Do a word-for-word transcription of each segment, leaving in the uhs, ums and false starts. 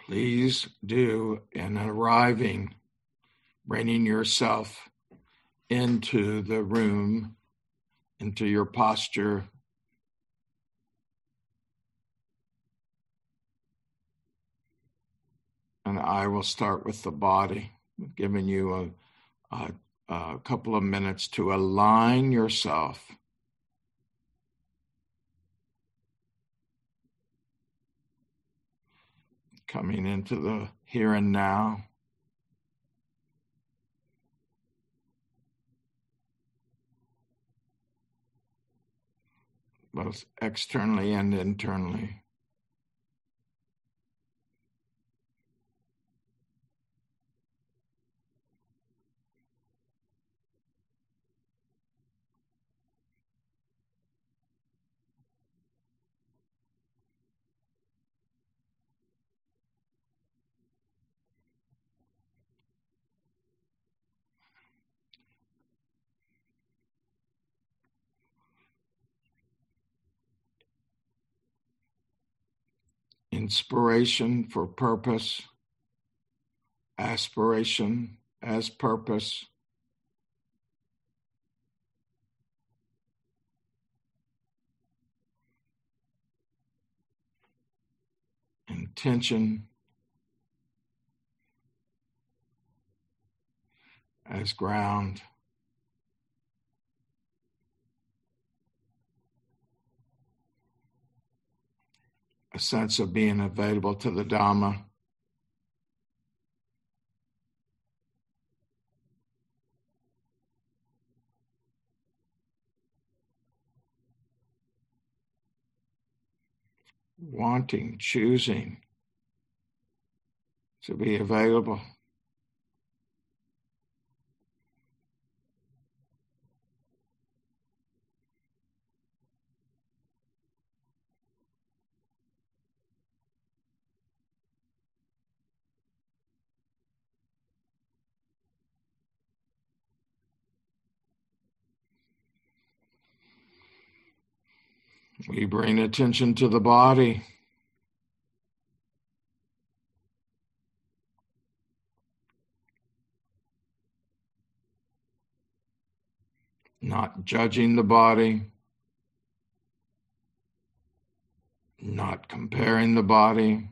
please do in arriving, bringing yourself into the room, into your posture. And I will start with the body, giving you a, a, a couple of minutes to align yourself. Coming into the here and now. Both externally and internally. Inspiration for purpose, aspiration as purpose, intention as ground, a sense of being available to the Dhamma. Wanting, choosing to be available. We bring attention to the body. Not judging the body. Not comparing the body.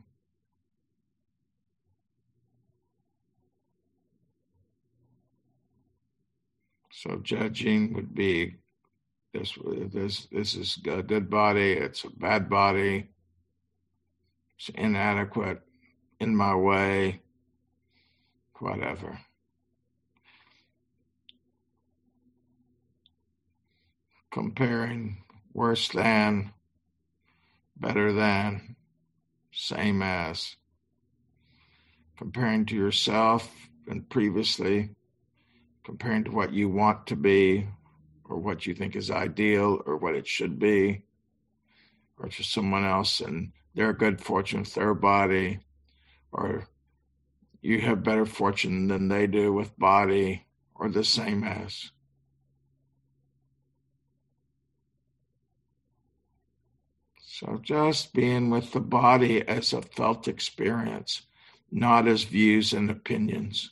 So judging would be This, this, this is a good body, it's a bad body, it's inadequate, in my way, whatever. Comparing worse than, better than, same as. Comparing to yourself and previously, comparing to what you want to be, or what you think is ideal, or what it should be, or to someone else and their good fortune with their body, or you have better fortune than they do with body, or the same as. So just being with the body as a felt experience, not as views and opinions.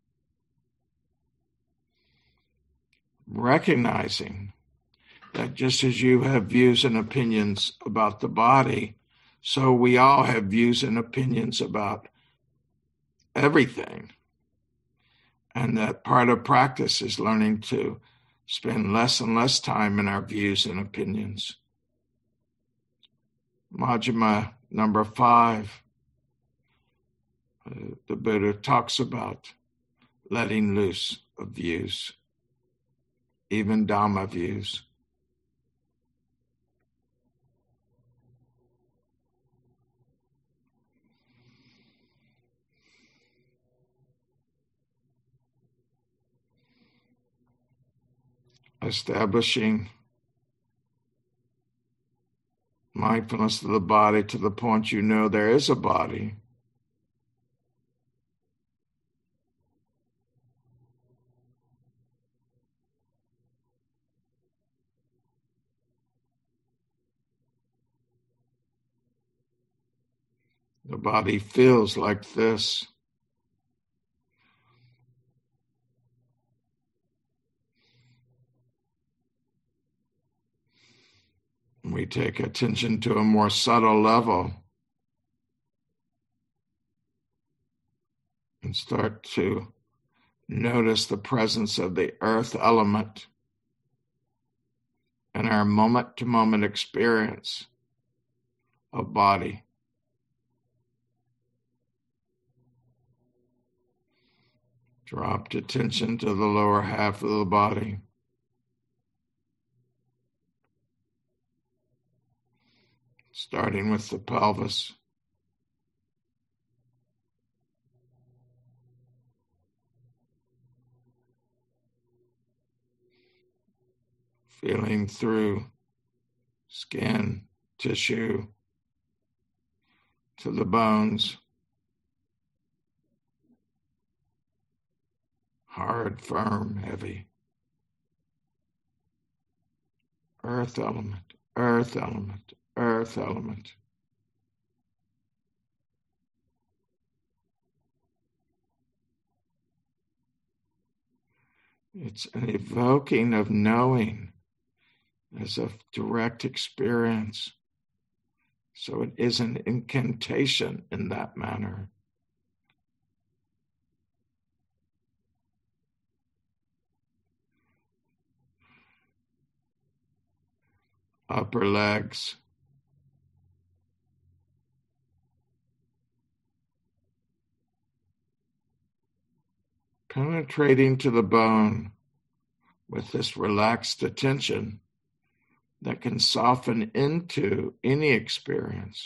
Recognizing that just as you have views and opinions about the body, so we all have views and opinions about everything. And that part of practice is learning to spend less and less time in our views and opinions. Majjhima number five, uh, the Buddha talks about letting loose of views. Even Dhamma views. Establishing mindfulness of the body to the point you know there is a body. The body feels like this. We take attention to a more subtle level and start to notice the presence of the earth element in our moment-to-moment experience of body. Dropped attention to the lower half of the body. Starting with the pelvis. Feeling through skin, tissue, to the bones. Hard, firm, heavy. Earth element, earth element, earth element. It's an evoking of knowing as a direct experience. So it is an incantation in that manner. Upper legs. Penetrating to the bone with this relaxed attention that can soften into any experience.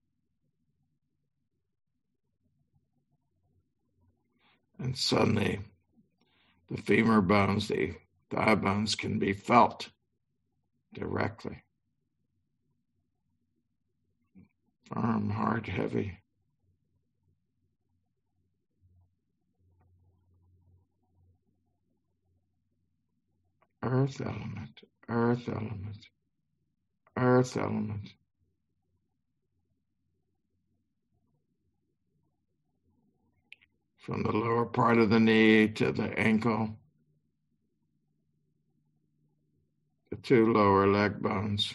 And suddenly, the femur bones, the thigh bones can be felt directly. Firm, hard, heavy. Earth element, earth element, earth element. From the lower part of the knee to the ankle, the two lower leg bones.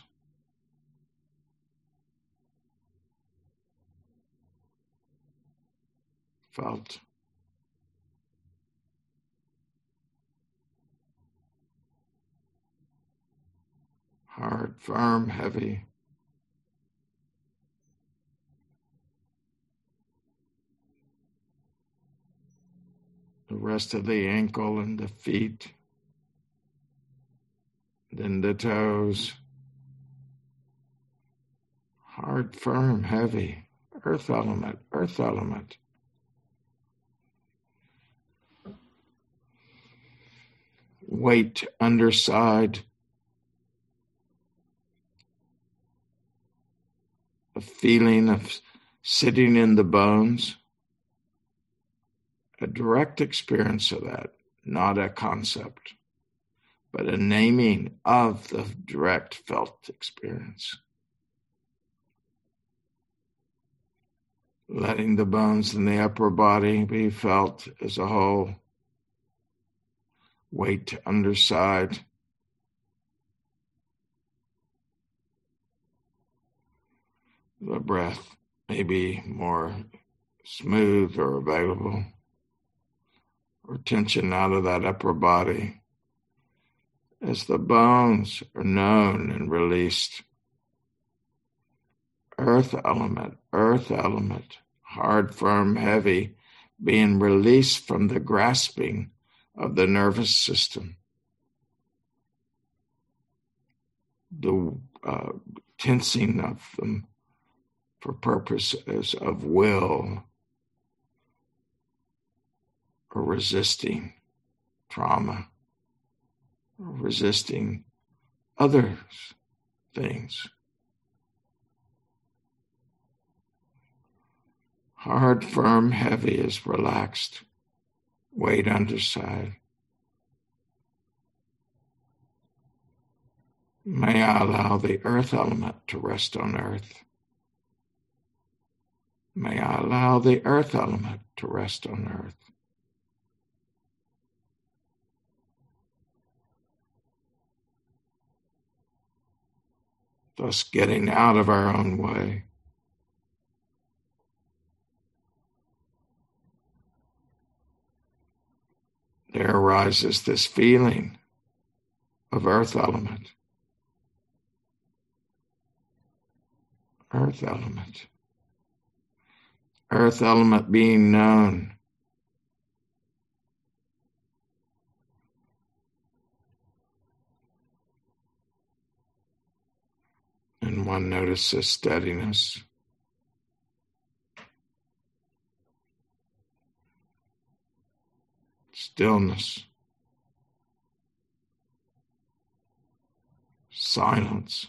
Felt. Hard, firm, heavy. The rest of the ankle and the feet. Then the toes. Hard, firm, heavy. Earth element, earth element. Weight underside. A feeling of sitting in the bones. A direct experience of that, not a concept, but a naming of the direct felt experience. Letting the bones in the upper body be felt as a whole. Weight underside. The breath may be more smooth or available, or tension out of that upper body as the bones are known and released. Earth element, earth element, hard, firm, heavy, being released from the grasping of the nervous system. The uh, tensing of them for purposes of will or resisting trauma or resisting other things. Hard, firm, heavy is relaxed. Weight underside. May I allow the earth element to rest on earth. May I allow the earth element to rest on earth. Thus getting out of our own way. There arises this feeling of earth element. Earth element. Earth element being known. And one notices steadiness. Stillness. Silence.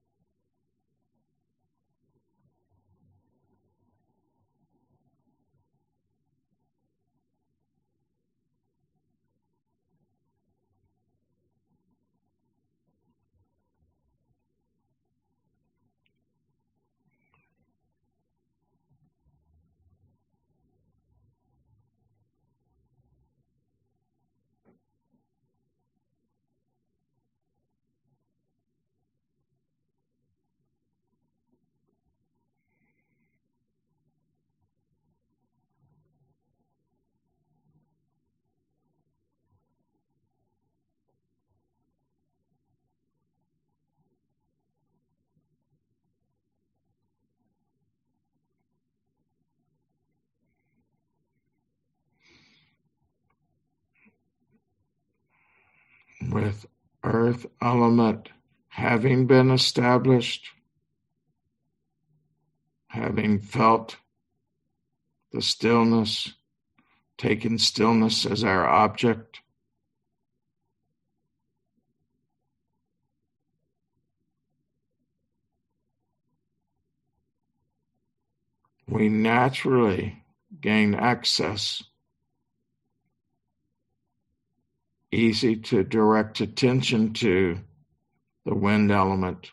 With earth element having been established, having felt the stillness, taken stillness as our object, we naturally gain access, easy to direct attention to the wind element.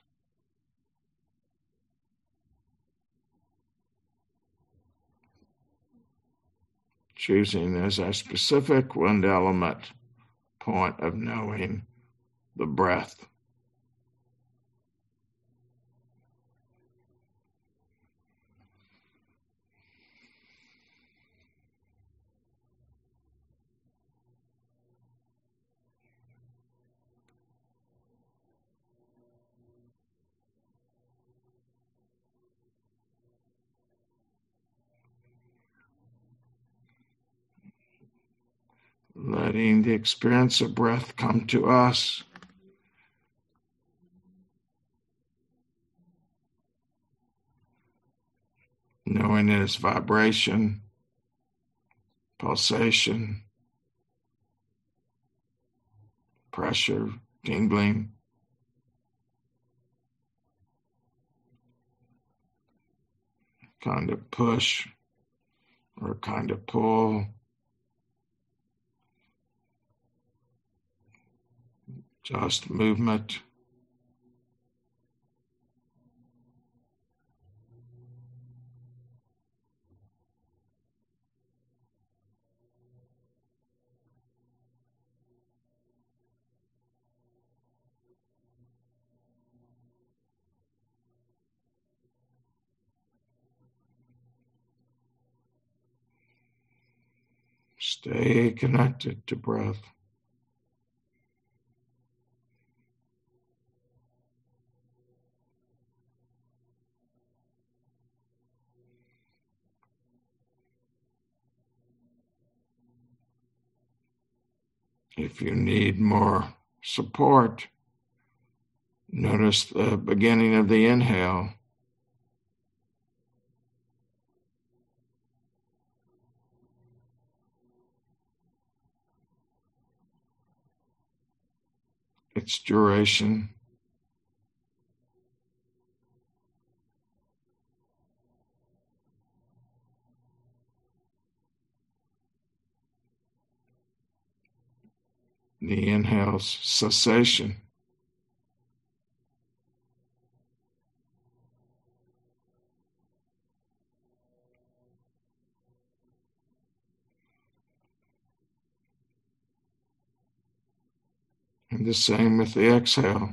Choosing as a specific wind element point of knowing the breath. Letting the experience of breath come to us. Knowing it is vibration, pulsation, pressure, tingling. Kind of push or kind of pull. Just movement. Stay connected to breath. If you need more support, notice the beginning of the inhale. Its duration. The inhale's cessation. And the same with the exhale.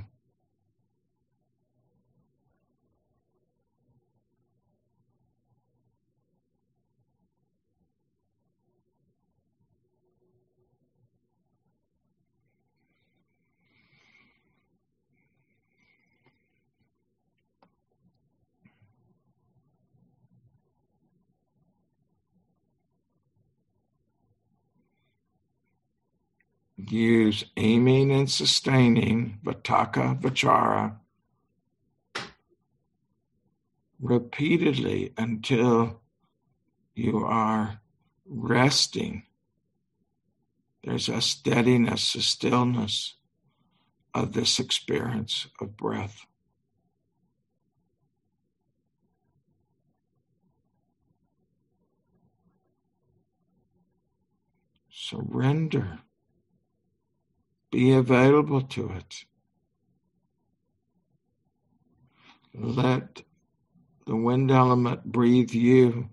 Use aiming and sustaining, Vitakka Vichara, repeatedly until you are resting. There's a steadiness, a stillness of this experience of breath. Surrender. Be available to it. Let the wind element breathe you.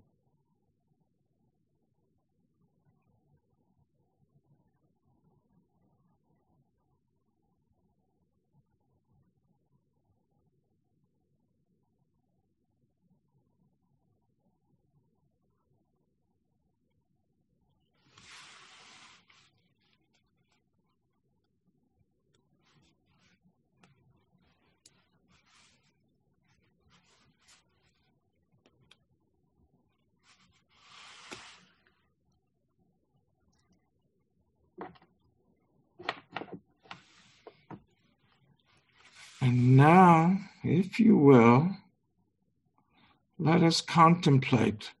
And now, if you will, let us contemplate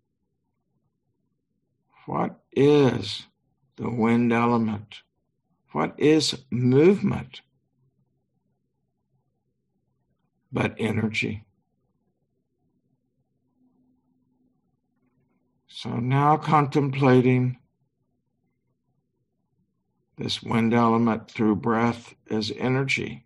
what is the wind element? What is movement but energy? So now contemplating this wind element through breath as energy.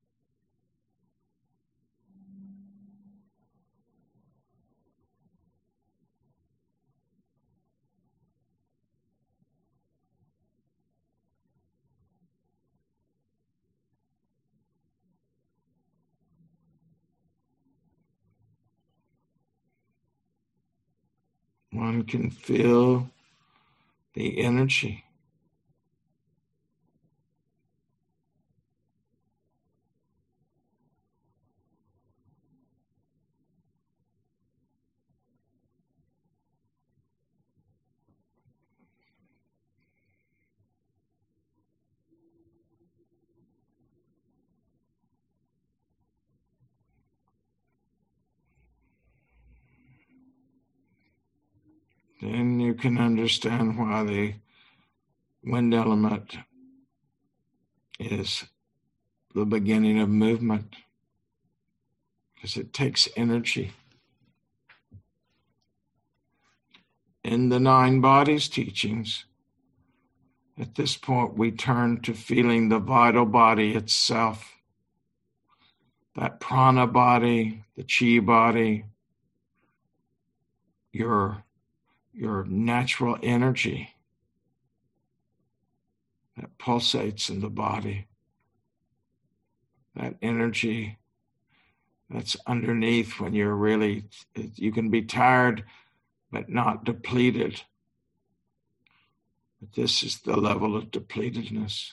One can feel the energy. Then you can understand why the wind element is the beginning of movement, because it takes energy. In the nine bodies teachings, at this point we turn to feeling the vital body itself, that prana body, the chi body, your your natural energy that pulsates in the body, that energy that's underneath when you're really, you can be tired but not depleted. But this is the level of depletedness.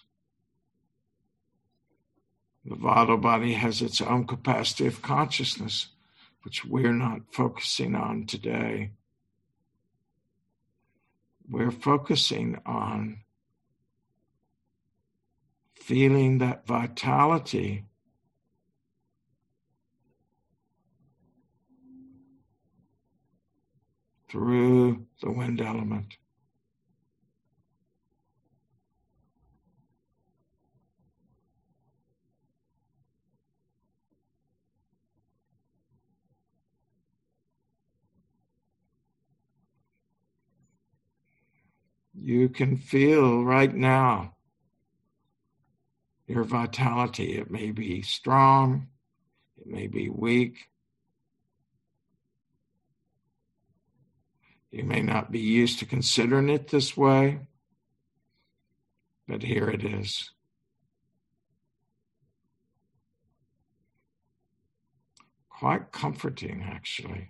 The vital body has its own capacity of consciousness, which we're not focusing on today. We're focusing on feeling that vitality through the wind element. You can feel right now your vitality. It may be strong, it may be weak. You may not be used to considering it this way, but here it is. quite comforting, actually,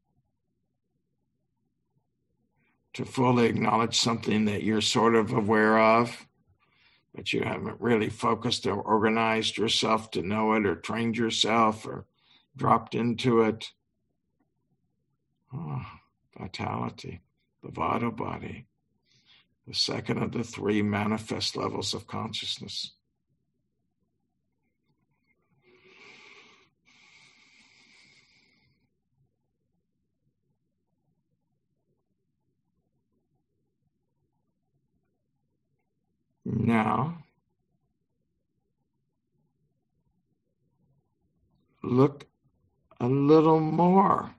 to fully acknowledge something that you're sort of aware of, but you haven't really focused or organized yourself to know it or trained yourself or dropped into it. Oh, vitality, the vital body, the second of the three manifest levels of consciousness. Now, look a little more.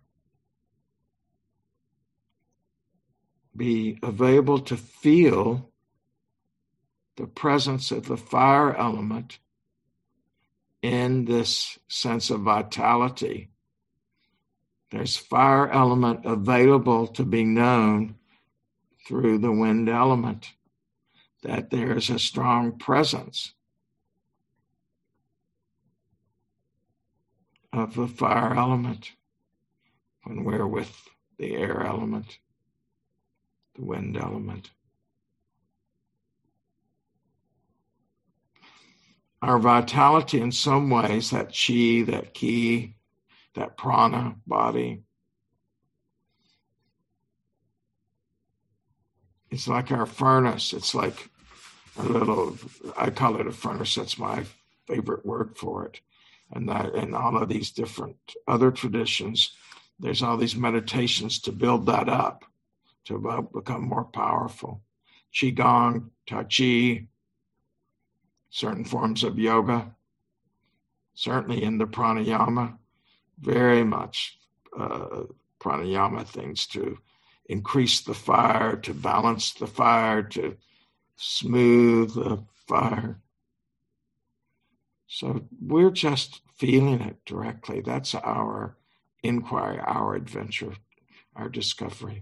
Be available to feel the presence of the fire element in this sense of vitality. There's fire element available to be known through the wind element, that there's a strong presence of the fire element when we're with the air element, the wind element. Our vitality in some ways, that chi, that ki, that prana body, it's like our furnace. It's like a little, I call it a furnace. That's my favorite word for it. And that in all of these different other traditions, there's all these meditations to build that up, to become more powerful. Qigong, Tai Chi, certain forms of yoga, certainly in the pranayama, very much uh, pranayama things to increase the fire, to balance the fire, to smooth the fire. So we're just feeling it directly. That's our inquiry, our adventure, our discovery.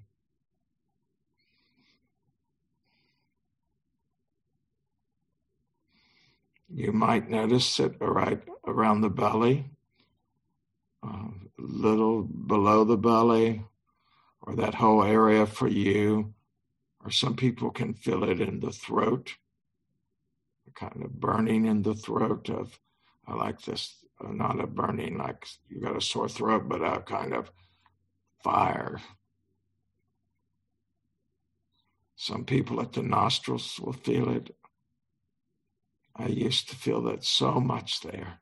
You might notice it right around the belly, a uh, little below the belly, or that whole area for you. Or some people can feel it in the throat, kind of burning in the throat of, I like this, uh, not a burning like you got a sore throat, but a kind of fire. Some people at the nostrils will feel it. I used to feel that so much there.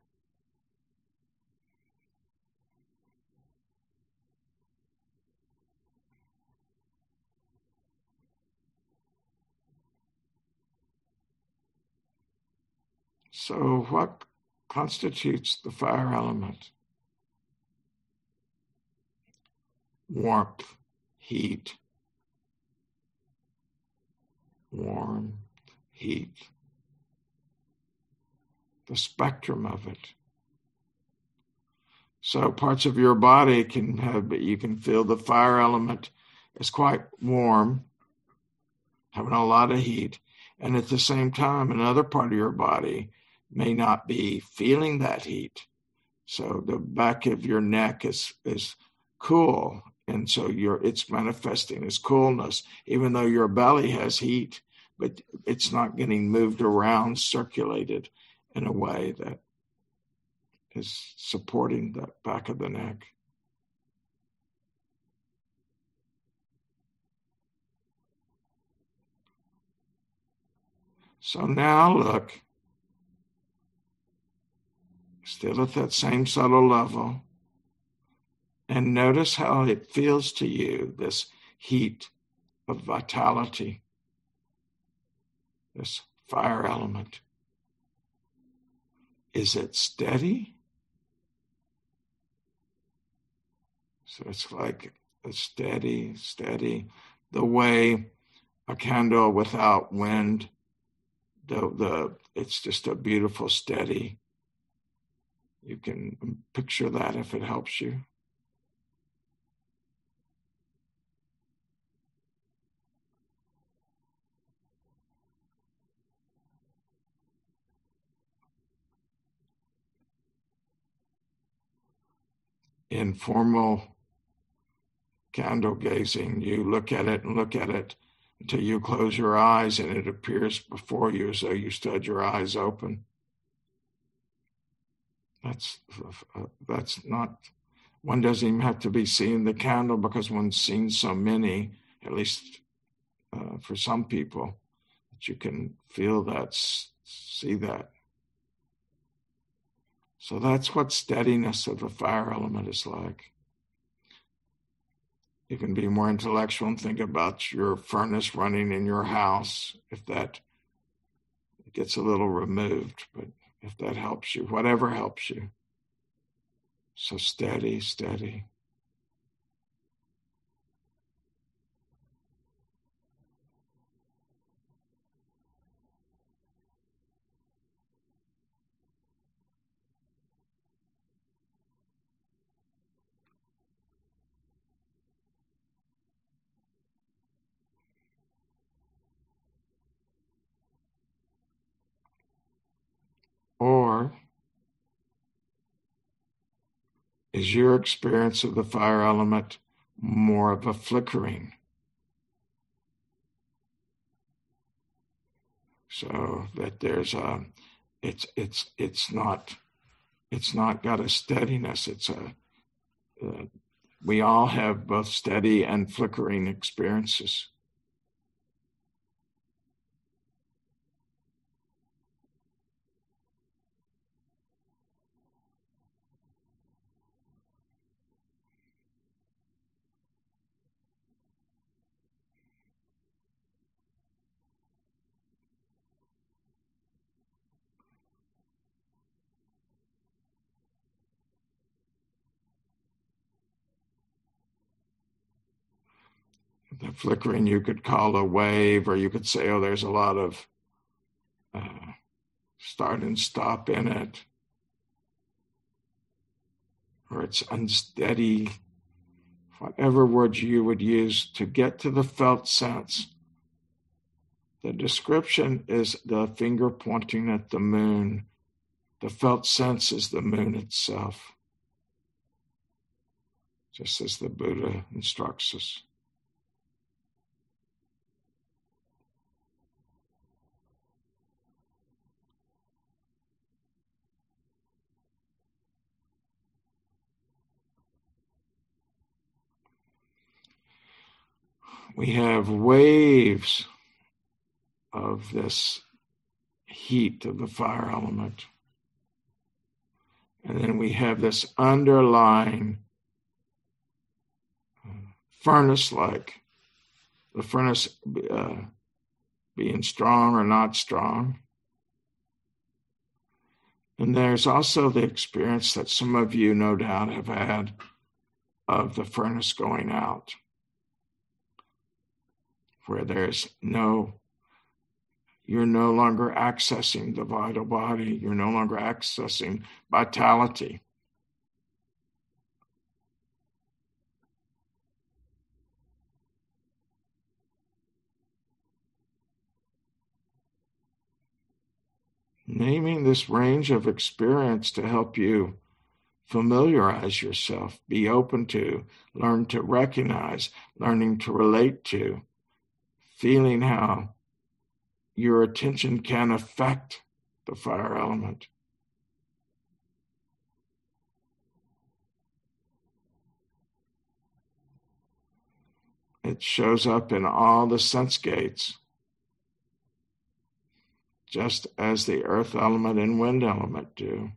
So what constitutes the fire element? Warmth, heat, warmth, heat, the spectrum of it. So parts of your body can have, you can feel the fire element is quite warm, having a lot of heat. And at the same time, another part of your body may not be feeling that heat. So the back of your neck is, is cool. And so you're, it's manifesting as coolness, even though your belly has heat, but it's not getting moved around, circulated in a way that is supporting the back of the neck. So now look, still at that same subtle level, and notice how it feels to you, this heat of vitality, this fire element. Is it steady? So it's like a steady, steady, the way a candle without wind, the, the it's just a beautiful, steady. You can picture that if it helps you. informal candle gazing. You look at it and look at it until you close your eyes and it appears before you as though you stood your eyes open. That's, uh, that's not, one doesn't even have to be seeing the candle because one's seen so many, at least uh, for some people, that you can feel that, see that. So that's what steadiness of the fire element is like. You can be more intellectual and think about your furnace running in your house, if that gets a little removed, but if that helps you, whatever helps you. So steady, steady. Or is your experience of the fire element more of a flickering? So that there's a, it's it's it's not, it's not got a steadiness. It's a, uh, we all have both steady and flickering experiences. The flickering you could call a wave, or you could say, oh, there's a lot of uh, start and stop in it, or it's unsteady, whatever words you would use to get to the felt sense. The description is the finger pointing at the moon. The felt sense is the moon itself, just as the Buddha instructs us. We have waves of this heat of the fire element. And then we have this underlying furnace-like, the furnace uh, being strong or not strong. And there's also the experience that some of you no doubt have had of the furnace going out, where there's no, you're no longer accessing the vital body, you're no longer accessing vitality. Naming this range of experience to help you familiarize yourself, be open to, learn to recognize, learning to relate to, feeling how your attention can affect the fire element. It shows up in all the sense gates, just as the earth element and wind element do.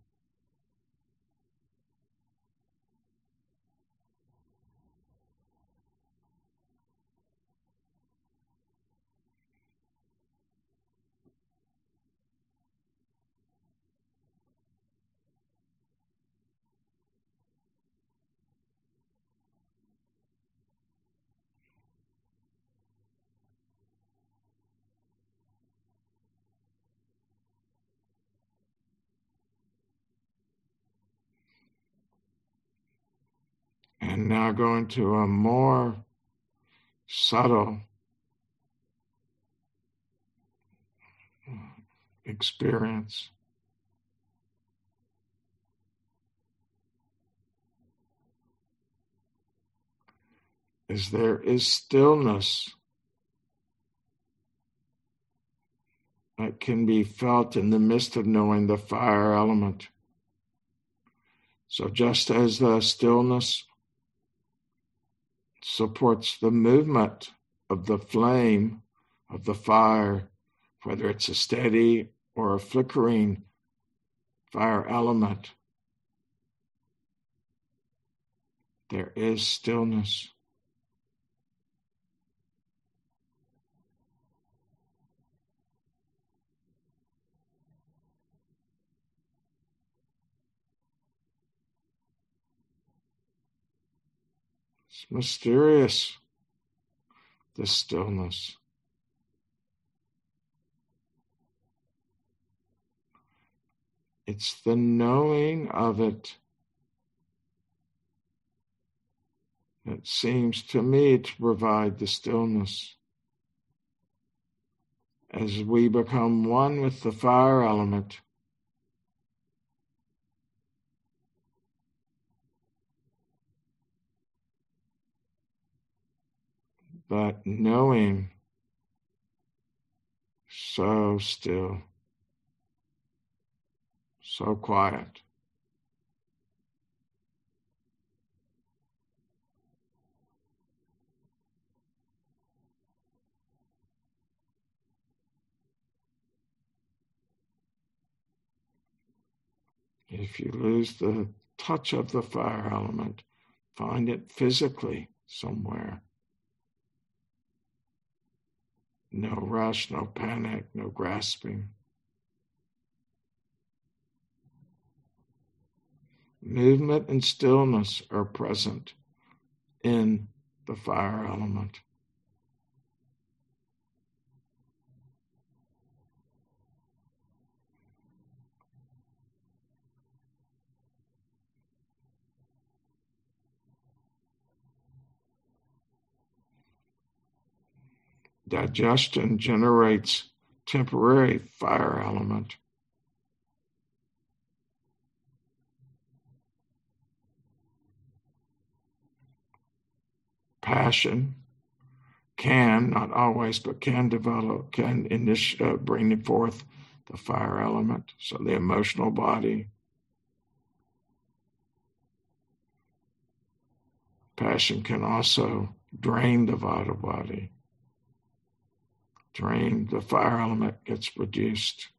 And now going to a more subtle experience. is there is stillness that can be felt in the midst of knowing the fire element. So just as the stillness supports the movement of the flame of the fire, whether it's a steady or a flickering fire element, there is stillness. It's mysterious, this stillness. It's the knowing of it that seems to me to provide the stillness. As we become one with the fire element, but knowing so still, so quiet. If you lose the touch of the fire element, find it physically somewhere. No rush, no panic, no grasping. Movement and stillness are present in the fire element. Digestion generates temporary fire element. Passion can, not always, but can develop, can initiate, uh, bring forth the fire element. So the emotional body. Passion can also drain the vital body. Drain, the fire element gets reduced.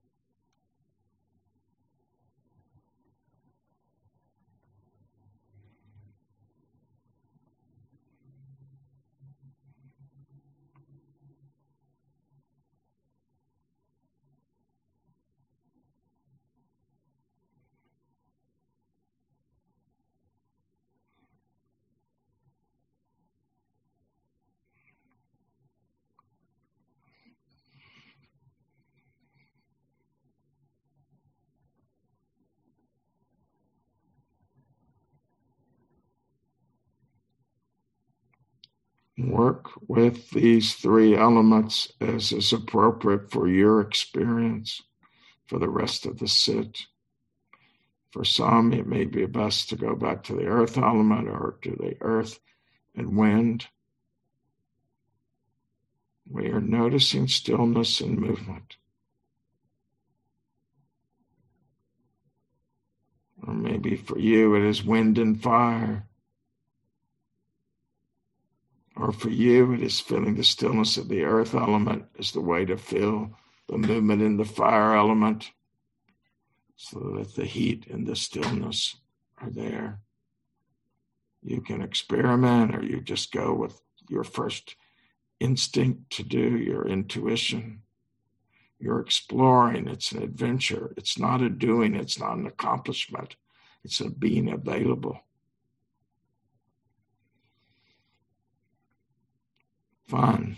Work with these three elements as is appropriate for your experience for the rest of the sit. For some, it may be best to go back to the earth element or to the earth and wind. We are noticing stillness and movement. Or maybe for you, it is wind and fire. Or for you, it is feeling the stillness of the earth element as the way to feel the movement in the fire element so that the heat and the stillness are there. You can experiment, or you just go with your first instinct to do, your intuition. You're exploring. It's an adventure. It's not a doing. It's not an accomplishment. It's a being available. Fun.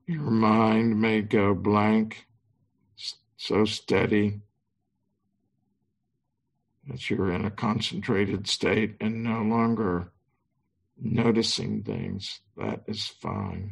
Your mind may go blank, so steady that you're in a concentrated state and no longer noticing things. That is fine.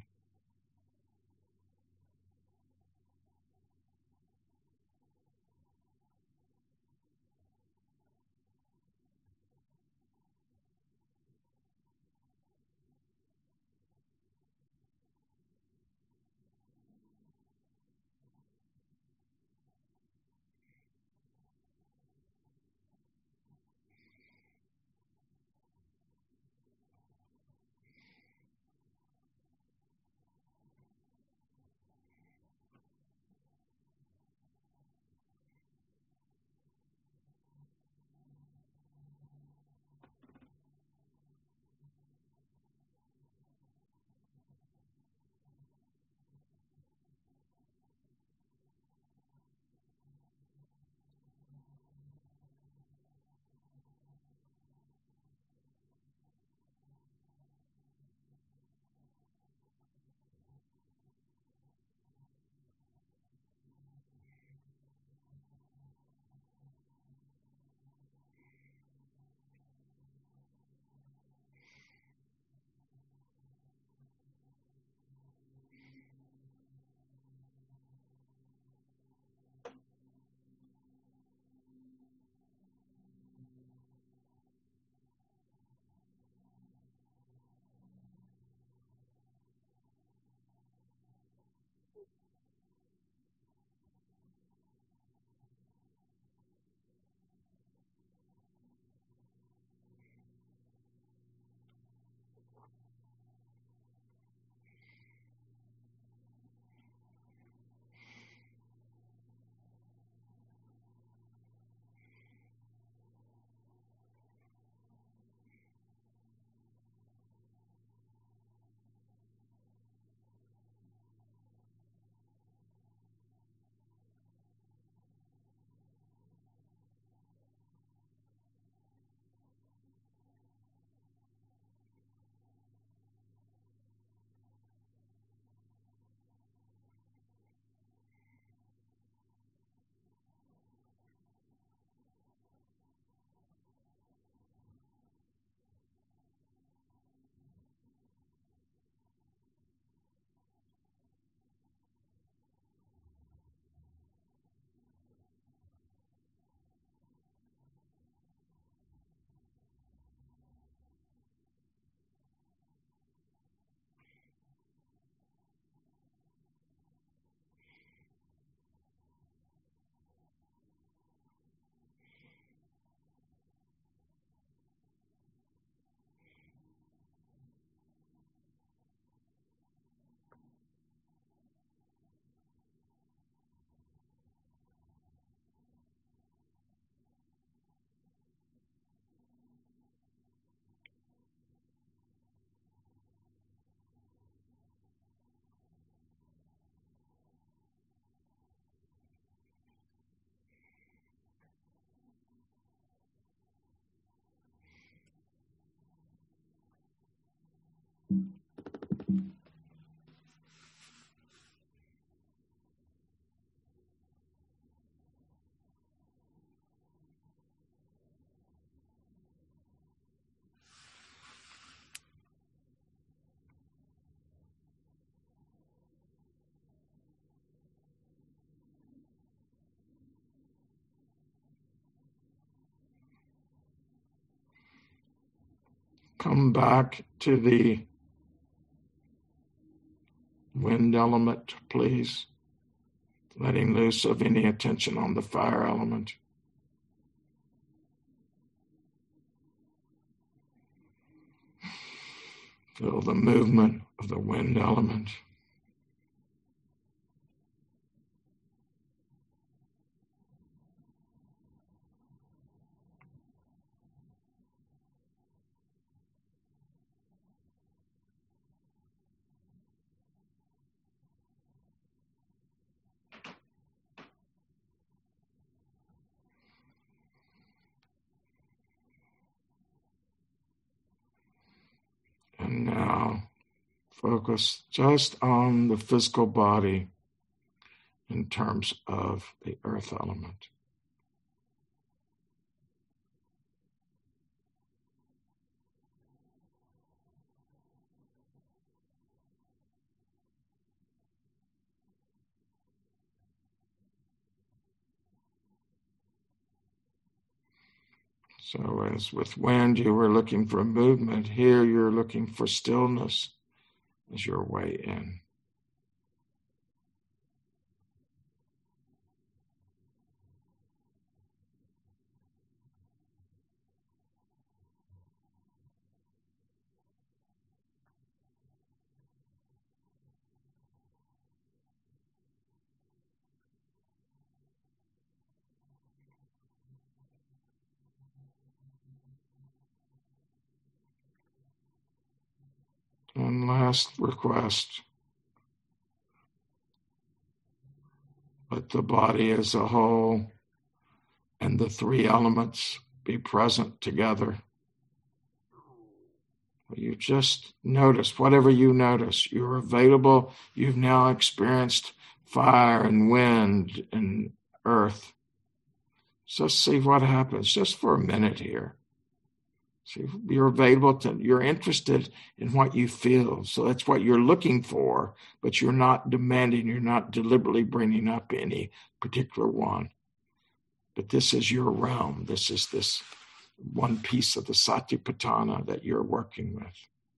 Come back to the wind element, please, letting loose of any attention on the fire element. Feel the movement of the wind element. And now, focus just on the physical body in terms of the earth element. So as with wind, you were looking for movement. Here you're looking for stillness as your way in. And last request, let the body as a whole and the three elements be present together. You just notice whatever you notice. You're available. You've now experienced fire and wind and earth. Just see what happens just for a minute here. See, you're available to, you're interested in what you feel. So that's what you're looking for, but you're not demanding, you're not deliberately bringing up any particular one. But this is your realm. This is this one piece of the Satipatthana that you're working with.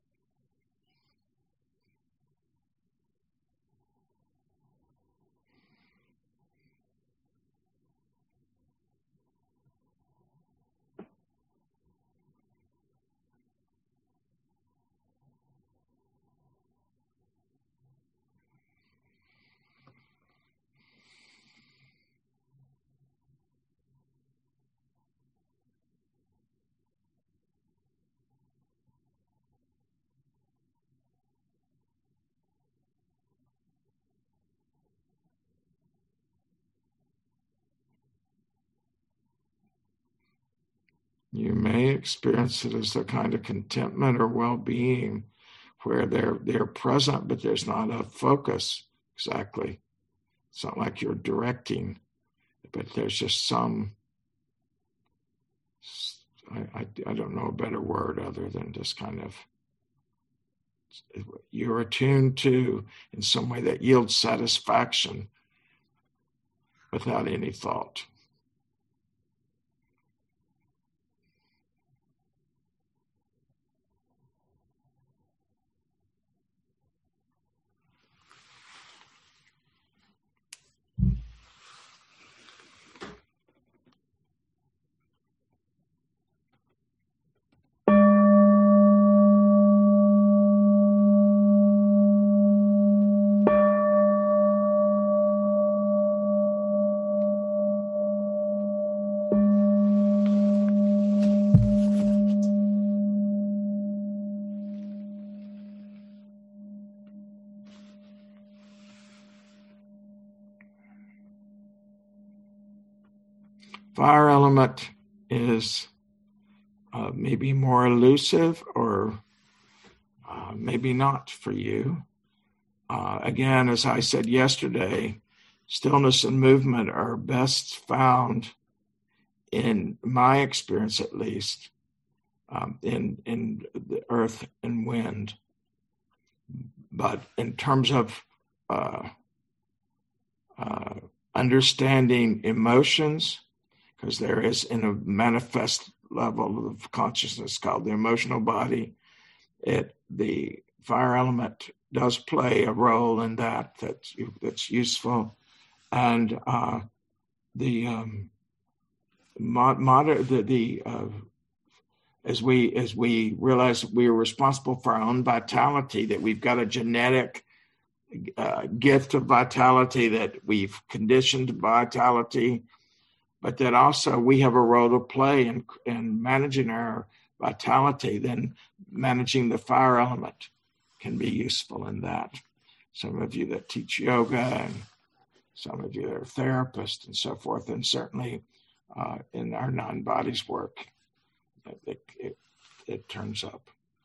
You may experience it as a kind of contentment or well-being where they're they're present, but there's not a focus exactly. It's not like you're directing, but there's just some, I, I, I don't know a better word other than just kind of, you're attuned to in some way that yields satisfaction without any thought. Fire element is uh, maybe more elusive or uh, maybe not for you. Uh, again, as I said yesterday, stillness and movement are best found, in my experience at least, um, in, in the earth and wind. But in terms of uh, uh, understanding emotions, because there is in a manifest level of consciousness called the emotional body, it the fire element does play a role in that that's, that's useful. And uh, the um, mod, mod, the, the uh, as we as we realize we are responsible for our own vitality, that we've got a genetic uh, gift of vitality, that we've conditioned vitality, but that also we have a role to play in, in managing our vitality. Then managing the fire element can be useful in that. Some of you that teach yoga and some of you that are therapists and so forth, and certainly uh, in our non-bodies work, it, it, it turns up.